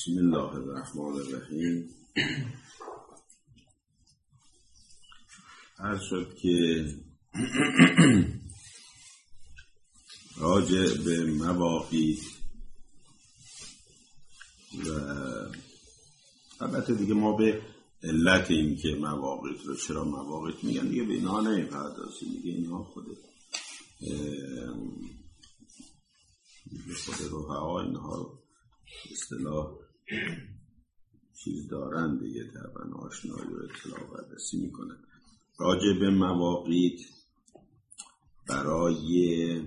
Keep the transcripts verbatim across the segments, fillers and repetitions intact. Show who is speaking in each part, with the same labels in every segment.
Speaker 1: بسم الله الرحمن الرحیم. عرض شد که راجع به مواقیت و البته دیگه ما به علت این که مواقیت رو چرا مواقیت میگن دیگه به اینها نمیپردازیم، دیگه اینها خود خود رفقا اینها اصطلاح چیز دارن دیگه، طبعا آشنایی و اطلاع بررسی میکنن. راجع به مواقیت برای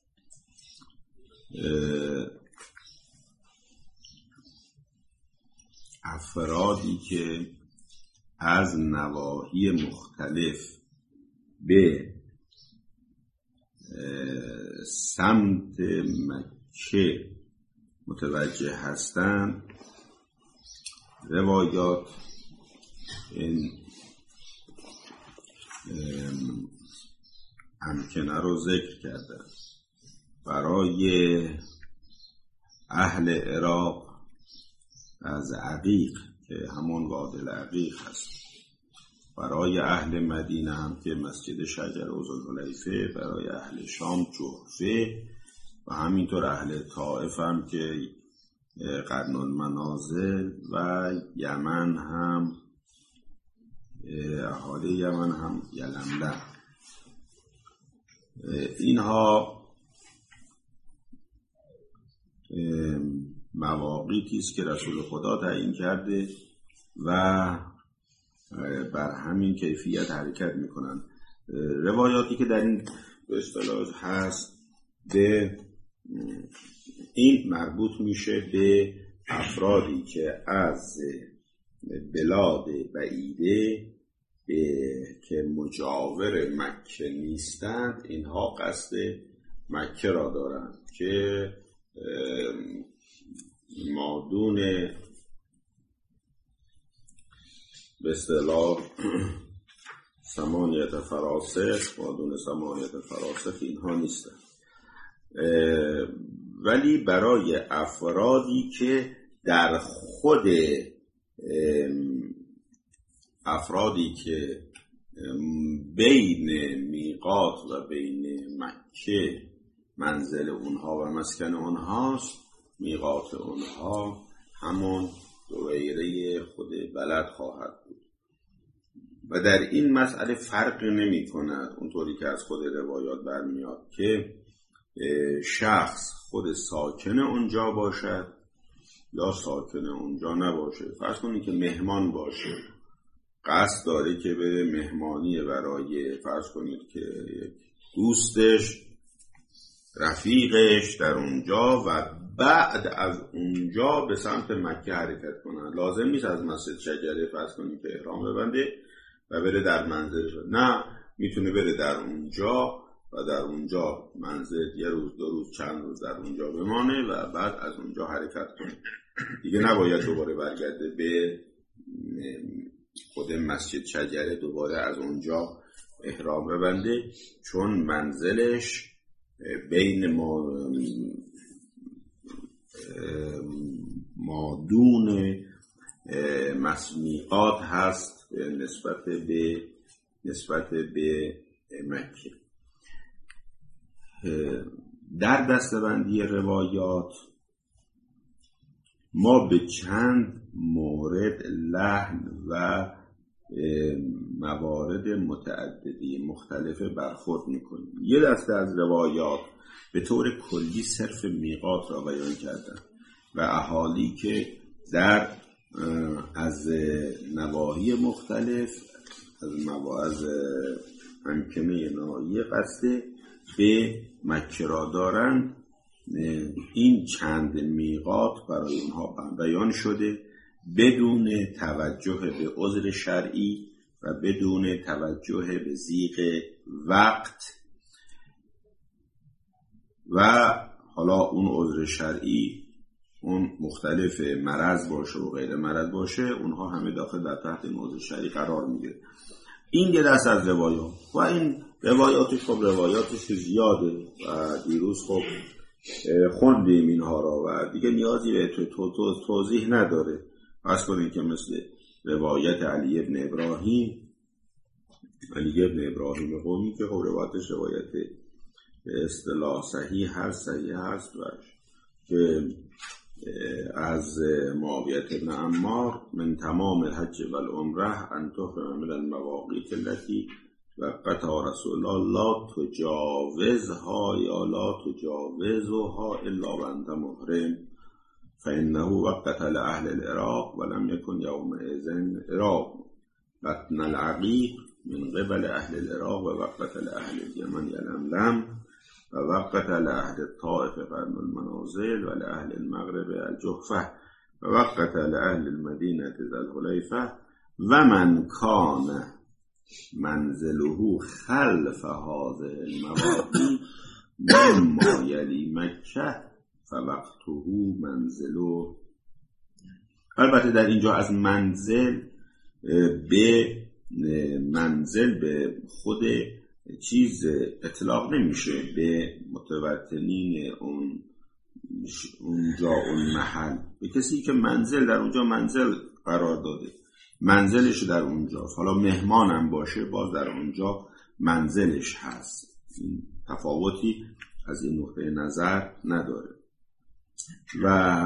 Speaker 1: افرادی که از نواحی مختلف به سمت مکه متوجه هستند، روایات این امکنه رو ذکر کردن. برای اهل عراق از عقیق که همون وادی العقیق هست، برای اهل مدینه هم که مسجد شجر و ذوالحلیفه، برای اهل شام جحفه، و همینطور اهل طائف هم که قرن المنازل، و یمن هم اهالی یمن هم یلملم. اینها مواقیتی است که رسول خدا تعیین کرده و بر همین کیفیت حرکت میکنن. روایاتی که در این به اصطلاح هست به این مربوط میشه به افرادی که از بلاد بعیده که مجاور مکه نیستند، اینها قصد مکه را دارند که مادون به اصطلاح ثمانیت فراسخ، مادون ثمانیت فراسخ اینها نیستند، ولی برای افرادی که در خود افرادی که بین میقات و بین مکه منزل اونها و مسکن اونهاست، میقات اونها همون دویره خود بلد خواهد بود و در این مسئله فرق نمی کند اونطوری که از خود روایات برمیاد که شخص خود ساکن اونجا باشد یا ساکن اونجا نباشه. فرض کنید که مهمان باشه، قصد داره که به مهمانی برای فرض کنید که دوستش رفیقش در اونجا و بعد از اونجا به سمت مکه حرکت کنن. لازم نیست از مسجد شجره فرض کنید که احرام ببنده و بره در منزلش، نه، میتونه بره در اونجا و در اونجا منزل یه روز دو روز چند روز در اونجا بمانه و بعد از اونجا حرکت کنه. دیگه نباید دوباره برگرده به خود مسجد شجره دوباره از اونجا احرام ببنده، چون منزلش بین ما مادون مسمیقات هست نسبت به نسبت به مکه. در دسته‌بندی روایات ما به چند مورد لحن و موارد متعددی مختلف برخورد میکنیم. یه دسته از روایات به طور کلی صرف میقات را بیان کردن و اهالی که در از نواحی مختلف از مواز امکنه ناحیه قصد به مکه را دارند، این چند میقات برای اونها بیان شده بدون توجه به عذر شرعی و بدون توجه به ضیق وقت. و حالا اون عذر شرعی اون مختلف مرض باشه و غیر مرض باشه، اونها همه داخل در تحت این عذر شرعی قرار میگیره. این یه دست از روایات و این روایاتش خب روایاتش زیاده و دیروز خب خوندیم اینها را و دیگه نیازی به تو تو تو توضیح نداره. فرض کنید که مثل روایت علی ابن ابراهیم علی ابن ابراهیم قومی که خب روایتش روایت به اصطلاح صحیح هست صحیح هست و که از معاویه بن عمار من تمام الحج والعمره ان تحرم من المواقیت التي وقتها رسول الله لا تجاوزها یا لا تجاوزها الا وانت محرم فانه وقت لأهل العراق ولم يكن يومئذ عراق بطن العقيق من قبل اهل العراق ووقت لأهل اليمن يلملم ووقت لأهل الطائف قرن المنازل ولأهل المغرب الجحفة ووقت لأهل المدينة ذا الحليفة ومن كان منزله خلف هذه المواقع مما يلي مكة فوقته منزله. البته در اینجا از منزل به منزل به خود چیز اطلاق نمیشه، به متوطنین اون اونجا اون محل، به کسی که منزل در اونجا منزل قرار داده منزلش در اونجا، حالا مهمانم باشه باز در اونجا منزلش هست. این تفاوتی از این نقطه نظر نداره. و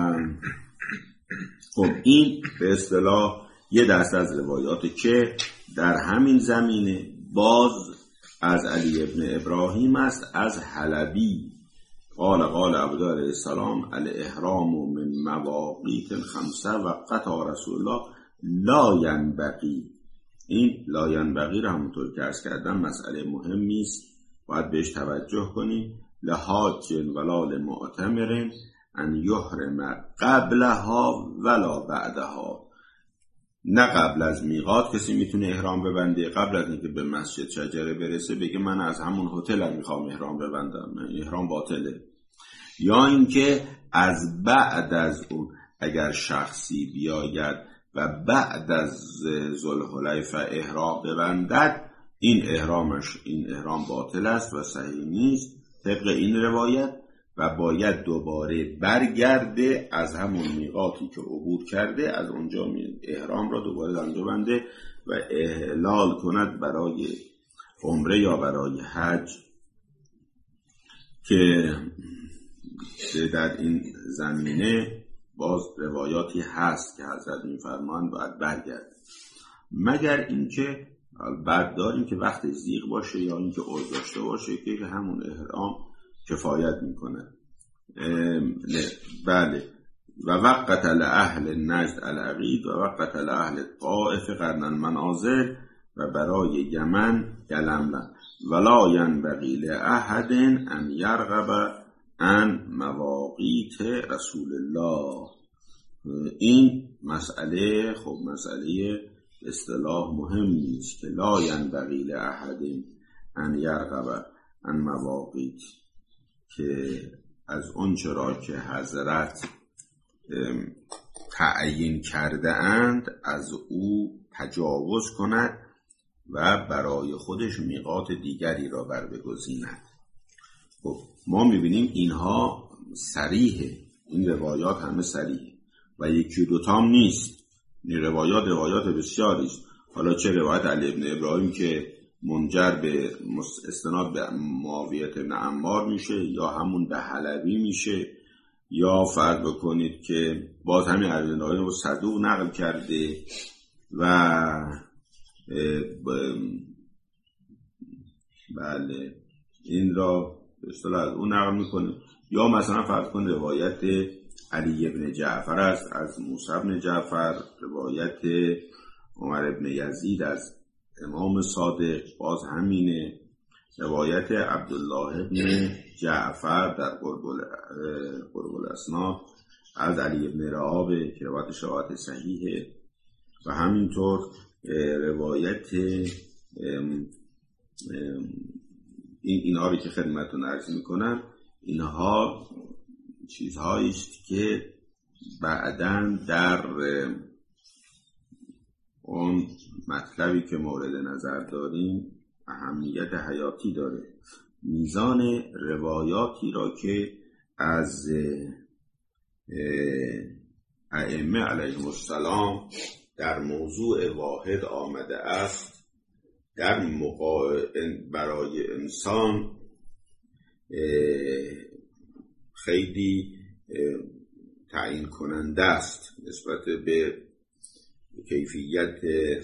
Speaker 1: خب این به اصطلاح یه دسته از روایات که در همین زمینه باز از علی ابن ابراهیم است، از حلبی قال قال عبدالله علیه السلام الاحرام من مواقیت الخمسه و قطع رسول الله لا ینبغی. این لا ینبغی را همونطور که عرض کردم مسئله مهمی است، باید بهش توجه کنیم. لحاج ولا لمعتمر ان یحرم قبلها ولا بعدها. نه قبل از میقات کسی میتونه احرام ببنده، قبل از اینکه به مسجد شجره برسه بگه من از همون هتل میخوام احرام ببندم، احرام باطله. یا اینکه از بعد از اون اگر شخصی بیاید و بعد از ذوالحلیفه احرام ببندد، این احرامش این احرام باطل است و صحیح نیست طبق این روایت و باید دوباره برگرده از همون میقاتی که عبور کرده، از اونجا احرام را دوباره دنده بنده و احلال کند برای عمره یا برای حج. که در این زمینه باز روایاتی هست که حضرت می‌فرمایند باید برگرده، مگر اینکه بعد داریم که وقت زیغ باشه یا اینکه عذر داشته باشه که همون احرام کفایت میکنه. بله. و وقت لأهل نجد العقید و وقت لأهل طائف قرن المنازل و برای یمن یلملم ولا ینبغی لأحد ان یرغب عن مواقیت رسول الله. این مسئله خب مسئله اصطلاح مهمی است که لا ینبغی لأحد ان یرغب عن مواقیت، که از اون چرا که حضرت تعیین کرده اند از او تجاوز کند و برای خودش میقات دیگری را بر بگزیند. خب ما میبینیم اینها صریحه، این روایات همه صریحه و یکی دوتام نیست، این روایات روایات بسیاری است. حالا چه روایت علی ابن ابراهیم که منجر به استناد به معاویه بن عمار میشه، یا همون به حلبی میشه، یا فرض بکنید که باز همین علی ابن ابراهیم رو صدوق نقل کرده و بله این را به اصطلاح از اون نقل میکنه. یا مثلا فرض کن روایت علی ابن جعفر است از موسی ابن جعفر، روایت عمر ابن یزید از امام صادق باز همینه، روایت عبدالله ابن جعفر در قرب الاسناد از علی ابن رعاب که روایت روایت صحیحه، و همینطور روایت این اینها رو که خدمتتون عرض میکنم، اینها چیزهایی است که بعداً در اون مطلبی که مورد نظر داریم اهمیت حیاتی داره. میزان روایاتی را که از ائمه علیهم السلام در موضوع واحد آمده است در مقا... برای انسان خیلی تعیین کننده است نسبت به کیفیت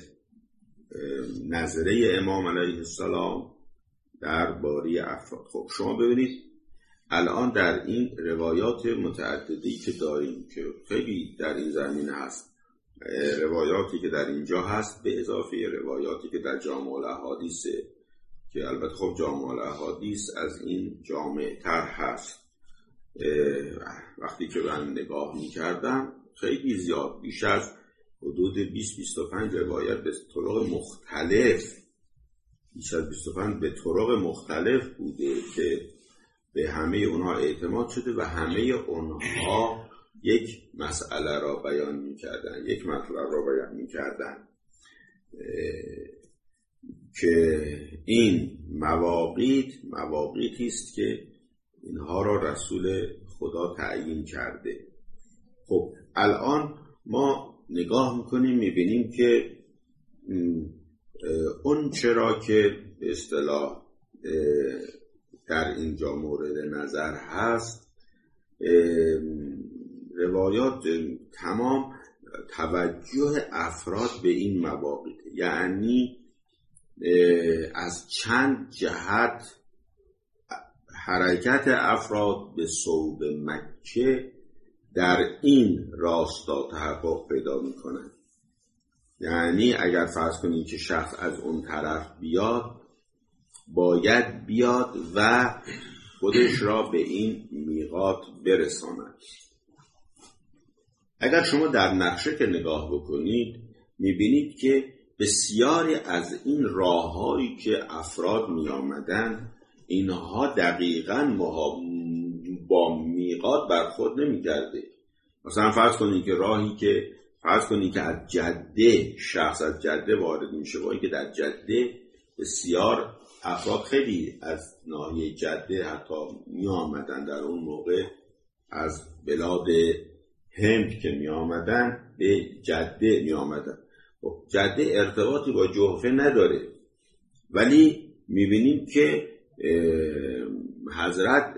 Speaker 1: نظره امام علیه السلام درباره افراد. خب شما ببینید الان در این روایات متعددی که داریم که خیلی در این زمینه هست، روایاتی که در اینجا هست به اضافه روایاتی که در جامع الاحادیث که البته خب جامع الاحادیث از این جامع تر هست، وقتی که من نگاه می کردم خیلی زیاد، بیش از حدود بیست بیست و پنج روایت به طرق مختلف بیش از بیست و پنج به طرق مختلف بوده که به همه اونها اعتماد شده و همه اونها یک مسئله را بیان می کردن، یک مطلب را بیان می کردن که این مواقیت مواقیتی است که اینها را رسول خدا تعیین کرده. خب الان ما نگاه میکنیم میبینیم که اون چرا که به اصطلاح در اینجا مورد نظر هست، روایات تمام توجه افراد به این مواقیت، یعنی از چند جهت حرکت افراد به صوب مکه در این راستا تحقق پیدا میکنند. یعنی اگر فرض کنید که شخص از اون طرف بیاد، باید بیاد و خودش را به این میقات برساند. اگر شما در نقشه که نگاه بکنید میبینید که بسیاری از این راههایی که افراد می آمدن اینها دقیقاً با میقات برخورد نمی کرده. مثلا فرض کنید که راهی که فرض کنید که از جده شخص از جده وارد میشه، وای که در جده بسیار افراد خیلی از ناحیه جده حتی می آمدن، در اون موقع از بلاد هند که می آمدن به جده می آمدن. جده ارتباطی با جحفه نداره، ولی میبینیم که حضرت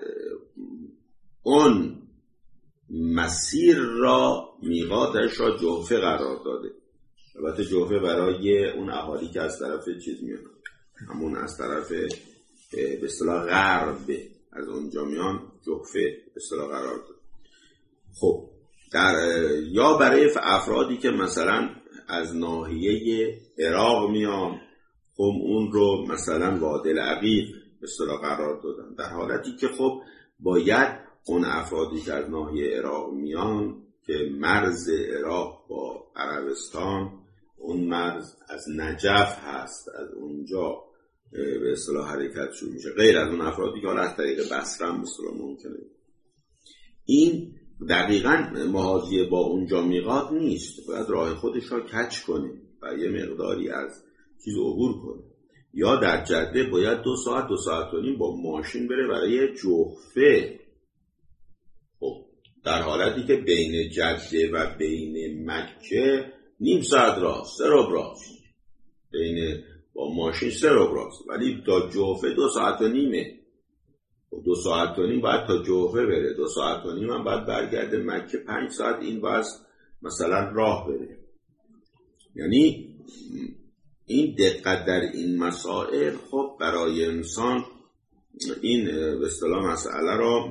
Speaker 1: اون مسیر را میقاتش را جحفه قرار داده. البته جحفه برای اون اهالی که از طرف چیز میان، همون از طرف به اصطلاح غرب از اونجا میان، جحفه به اصطلاح قرار داده. خب در یا برای افرادی که مثلا از ناحیه عراق میان، خب اون رو مثلا وادی العقیق به اصطلاح قرار دادن، در حالتی که خب باید اون افرادی که از ناحیه عراق میان که مرز عراق با عربستان، اون مرز از نجف هست، از اونجا به اصطلاح حرکت شروع میشه، غیر از اون افرادی که حالا از طریق بصره هم به اصطلاح ممکنه. این دقیقاً محاذیه با اونجا میقات نیست، باید راه خودش را کج کنه و یه مقداری از چیز عبور کنه. یا در جده باید دو ساعت دو ساعت و نیم با ماشین بره برای جحفه. خب در حالتی که بین جده و بین مکه نیم ساعت راه، سه ربع راه، بین با ماشین سه ربع راه، ولی تا جحفه دو ساعت و نیمه. دو ساعت و نیم باید تا جحفه بره، دو ساعت و نیم هم باید برگرده مکه، پنج ساعت این باید مثلا راه بره. یعنی این دقت در این مسائل خب برای انسان این به اصطلاح مسئله را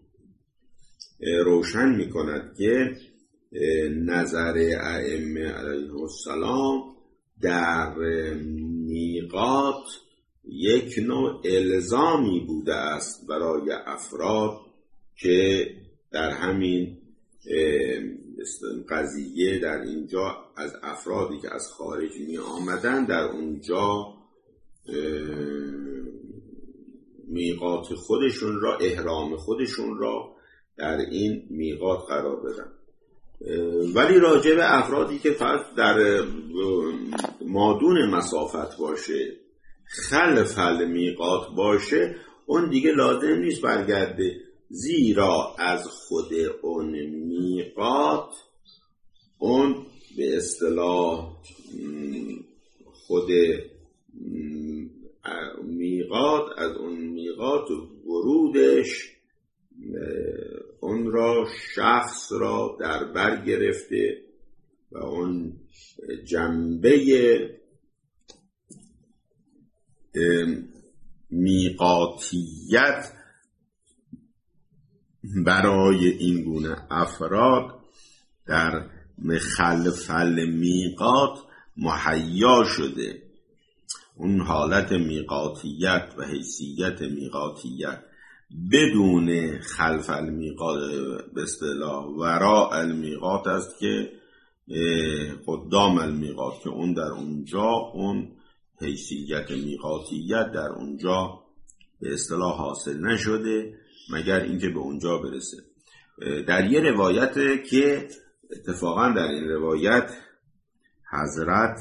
Speaker 1: روشن می کند که نظر ائمه علیهم السلام در میقات یک نوع الزامی بوده است برای افراد که در همین قضیه در اینجا از افرادی که از خارج می آمدن در اونجا میقات خودشون را، احرام خودشون را در این میقات قرار بدن. ولی راجع به افرادی که فقط در مادون مسافت باشه، خلف میقات باشه، اون دیگه لازم نیست برگرده زیرا از خود اون میقات، اون به اصطلاح خود میقات، از اون میقات ورودش اون را شخص را در بر گرفته و اون جنبه میقاتیت برای این گونه افراد در خلف المیقات مهیا شده. اون حالت میقاتیت و حیثیت میقاتیت بدون خلف المیقات، به اصطلاح وراء المیقات است که قدام المیقات، که اون در اونجا اون حیثیت میقاتیت در اونجا به اصطلاح حاصل نشده مگر اینکه به اونجا برسه. در یه روایت که اتفاقا در این روایت حضرت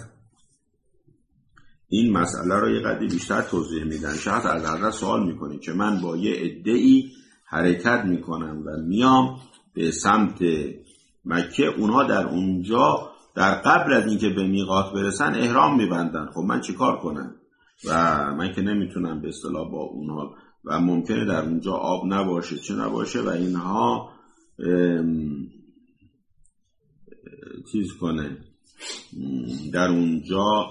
Speaker 1: این مسئله رو یه قدری بیشتر توضیح میدن. شخص از حضرت سوال میکنه که من با یه عده‌ای حرکت میکنم و میام به سمت مکه، اونها در اونجا در قبل از اینکه به میقات برسن احرام میبندن، خب من چیکار کنم؟ و من که نمیتونم به اصطلاح با اونها، و ممکنه در اونجا آب نباشه چه نباشه و اینها چیز کنه در اونجا،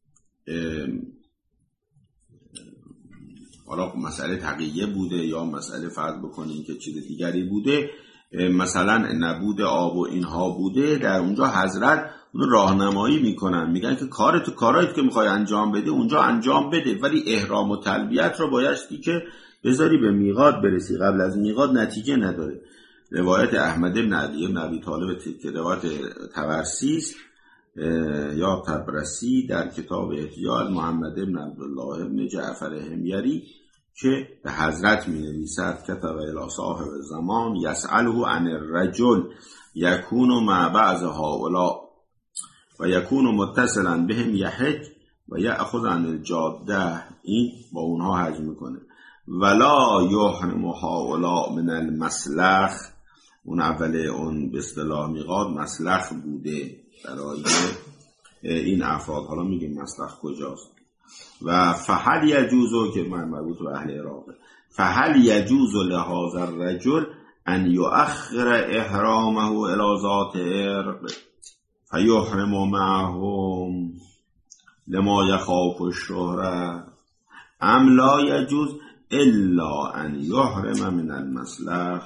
Speaker 1: حالا مسئله تقیه بوده یا مسئله فرض بکنیم که چیز دیگری بوده، مثلا نبود آب و اینها بوده، در اونجا حضرت اون راهنمایی میکنن، میگن که کارت کارایت که میخوای انجام بده اونجا انجام بده، ولی احرام و تلبیت رو بایستی که بذاری به میقات برسی، قبل از میقات نتیجه نداره. روایت احمد بن علی بن ابی طالب که روایت طبرسی یا طبرسی در کتاب احیا محمد بن عبدالله بن جعفر حمیری که به حضرت می نویسد کتب الی صاحب زمان یسأله عن الرجل یکون مع بعض هؤلاء و یکون متصلا بهم یحج و یأخذ عن الجاده، این با اونها حج میکنه، ولا یحرم هؤلاء من المسلخ، اون اول اون به اصطلاح میقات مسلخ بوده برای این افراد، حالا میگیم مسلخ کجاست. و فهل یجوزو که من مربوط به اهل عراق، فهل یجوز لهذا الرجل ان یؤخر احرامه الى ذات عرق فیحرم معهم لما یخاف الشهره ام لا یجوز الا ان یحرم من المسلخ،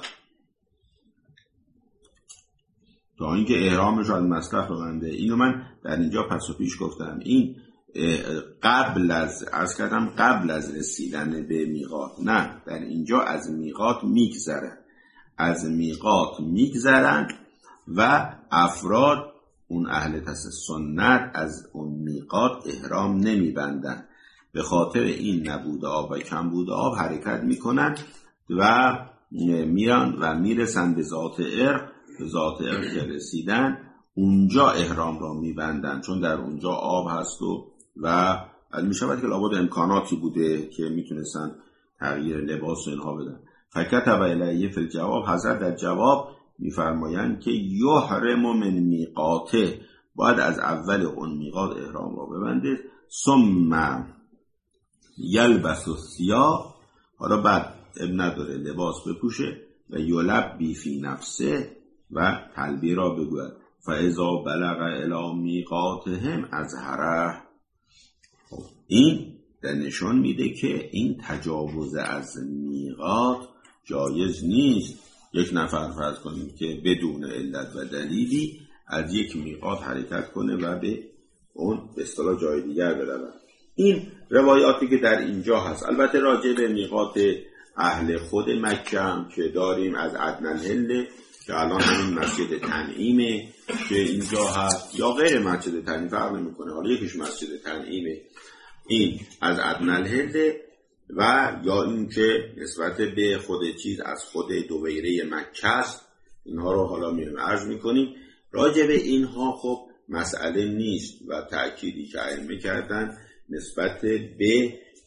Speaker 1: تا اینکه احرامش از مسلخ ببنده. اینو من در اینجا پس و پیش گفتم، این قبل از از کردم قبل از رسیدن به میقات، نه در اینجا از میقات میگذرن، از میقات میگذرن و افراد اون اهل سنت از اون میقات احرام نمیبندن، به خاطر این نبود آب و کم بود آب حرکت میکنن و میرن و میرسن به ذات عرق. به ذات عرق که رسیدن اونجا احرام را میبندن، چون در اونجا آب هست و و میشود که لابد امکاناتی بوده که میتونستن تغییر لباس و اینها بدن. فکتب الیه فی الجواب، حضرت در جواب میفرمایند که یحرم من میقاته، باید از اول اون میقات احرام را ببنده، ثم یلبس الثیاب، حالا بعد اب نداره لباس بپوشه، و یلبی فی نفسه و تلبیه را بگوید، فاذا بلغ الی میقاتهم ازهره. این در نشان میده که این تجاوز از میقات جایز نیست. یک نفر فرض کنیم که بدون علت و دلیلی از یک میقات حرکت کنه و به اون به اصطلاح جای دیگر برود. این روایاتی که در اینجا هست، البته راجع به میقات اهل خود مکه هم که داریم از ادنالهله که الان همین مسجد تنعیمه که اینجا هست، یا غیر مسجد تنعیم فرق نمیکنه، حالا یکیش مسجد تنعیمه، این از ادنالهله، و یا این که نسبت به خود چیز از خود دویره مکه است. اینها رو حالا میرم عرض میکنیم. راجع به اینها خب مسئله نیست و تأکیدی که ائمه کردن نسبت به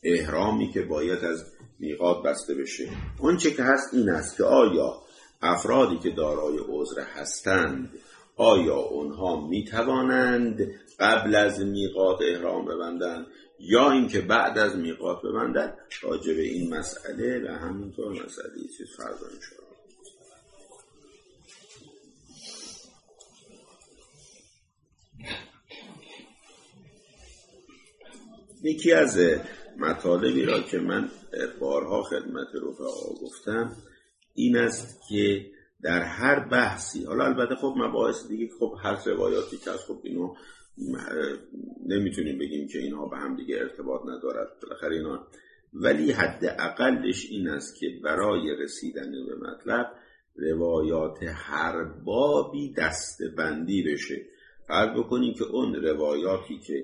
Speaker 1: احرامی که باید از میقات بسته بشه. اون چه که هست این است که آیا افرادی که دارای عذر هستند آیا اونها میتوانند قبل از میقات احرام ببندند یا اینکه بعد از میقات ببندند؟ راجع به این مسئله و همینطور مسئله چیز فرض میشه. یکی از مطالبی را که من بارها خدمت رفقا گفتم این است که در هر بحثی، حالا البته خب مباحث دیگه خب هر روایاتی که از خب اینو نمیتونیم بگیم که اینها به هم دیگه ارتباط ندارد بالاخره اینا، ولی حداقلش این است که برای رسیدن به مطلب روایات هر بابی دسته‌بندی بشه. فرض بکنیم که اون روایاتی که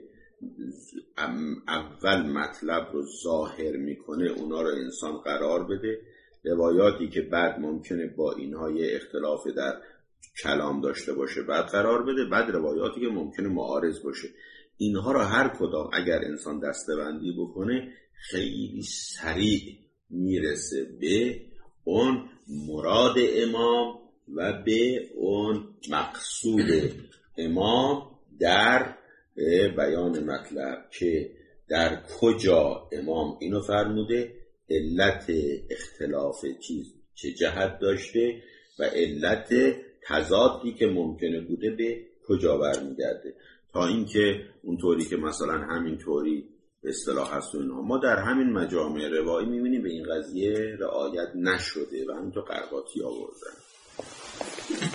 Speaker 1: اول مطلب رو ظاهر میکنه اونا رو انسان قرار بده، روایاتی که بعد ممکنه با اینها یه اختلاف در کلام داشته باشه بعد قرار بده، بعد روایاتی که ممکنه معارض باشه. اینها رو هر کدام اگر انسان دسته‌بندی بکنه خیلی سریع میرسه به اون مراد امام و به اون مقصود امام در بیان مطلب که در کجا امام اینو فرموده، علت اختلاف چیز چه جهت داشته و علت تضادی که ممکنه بوده به کجا برمیگرده، تا اینکه اونطوری که مثلا همین طوری به اصطلاح هست و اینها ما در همین مجامع روایی میبینیم به این قضیه رعایت نشده و همینطور قرقاتی آوردن.